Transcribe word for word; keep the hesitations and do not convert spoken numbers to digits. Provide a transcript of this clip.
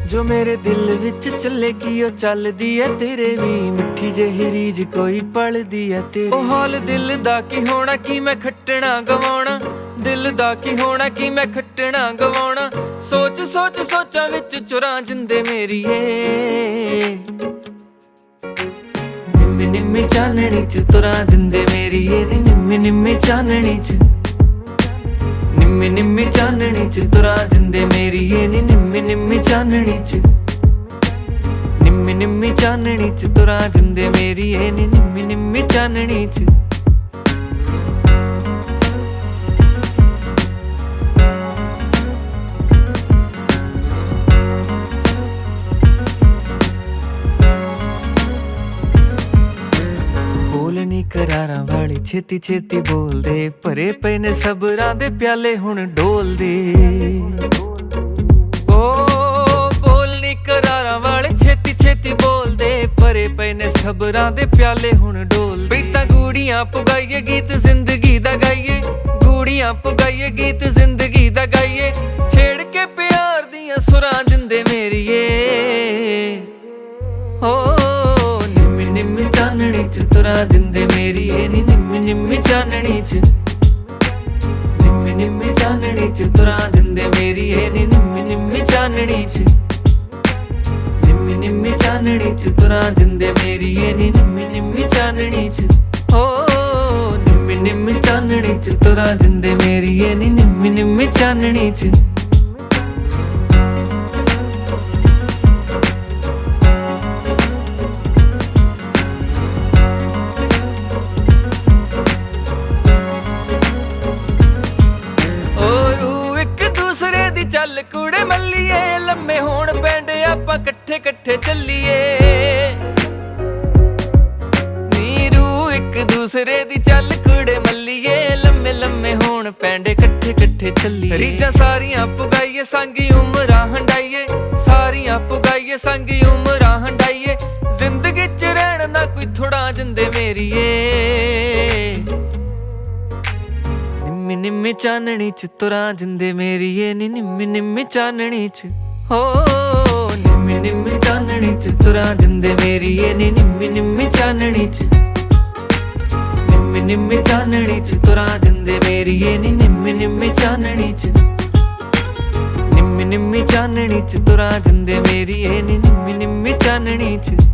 जो मेरे दिल विच चले की ओ चलदी है तेरे भी मिठी जही रीज कोई पलदी है तेरे। ओ हाल दिल दा की होना की मैं खट्टना गवाउणा, दिल दा की होना की मैं खट्टना गवाउणा। सोच सोच सोचा विच चुरा जिंदे मेरीए, निम्मी निम्मी चाननी च तुरा जिंदे मेरीए, निम्मी निम्मी चाननी च, निम्मी निम्मी चाननी च तुरा जिंदे मेरीए, नी निम्मी निम्मी चाननी च, निम्मी निम्मी चाननी च तुरा जिंदे मेरीए, नी निम्मी निम्मी चाननी च। बोलनी करारां वाली छेती छेती बोल दे, भरे पे ने सबरां दे प्याले हुण डोल दे। ओ बोलनी करारां वाले छेती छेती बोल दे, भरे पे ने सबरां दे प्याले हुण डोल दे। तां गूड़ियां पगाइए गीत जिंदगी दा गाइए, गूड़ियां पगाइए गीत जिंदगी दा गाइए। छेड़ के प्यार दियां सुरां जिंदे मेरीए, हो निम्मी चाननी च तुरा जिंदे मेरीए, नी निम्मी निम्मी चाननी च, निम्मी निम्मी चाननी च तुरा जिंदे मेरीए, नी निम्मी निम्मी चाननी च, निम्मी निम्मी चाननी च तुरा जिंदे मेरीए, नी निम्मी निम्मी चाननी च। ओ निम्मी निम्मी चाननी च तुरा जिंदे मेरीए, नी निम्मी निम्मी चाननी च। चल कुड़े मल्लीए लम्मे होण पैंडे आपां कट्ठे कट्ठे चलीए, नीरू एक दूसरे दी चल कुड़े मल्लीए लम्मे लम्मे होण पैंडे कट्ठे कट्ठे चलीए। रीजां सारियां पुगाइए संगी उमरां हंडाइए, सारियां पुगाइए संगी उमरां हंडाइए। जिंदगी च रहण ना कोई थोड़ा जिंदे मेरीए, निम्मी निम्मी चाननी च तुरा जिंदे मेरीए, नी निम्मी निम्मी चाननी च, हो निम्मी निम्मी चाननी च तुरा जिंदे मेरीए, नी निम्मी निम्मी चाननी च, निम्मी निम्मी चाननी च तुरा जिंदे मेरीए, नी निम्मी निम्मी चाननी च, निम्मी निम्मी चाननी च तुरा जिंदे मेरीए, नी निम्मी निम्मी चाननी च।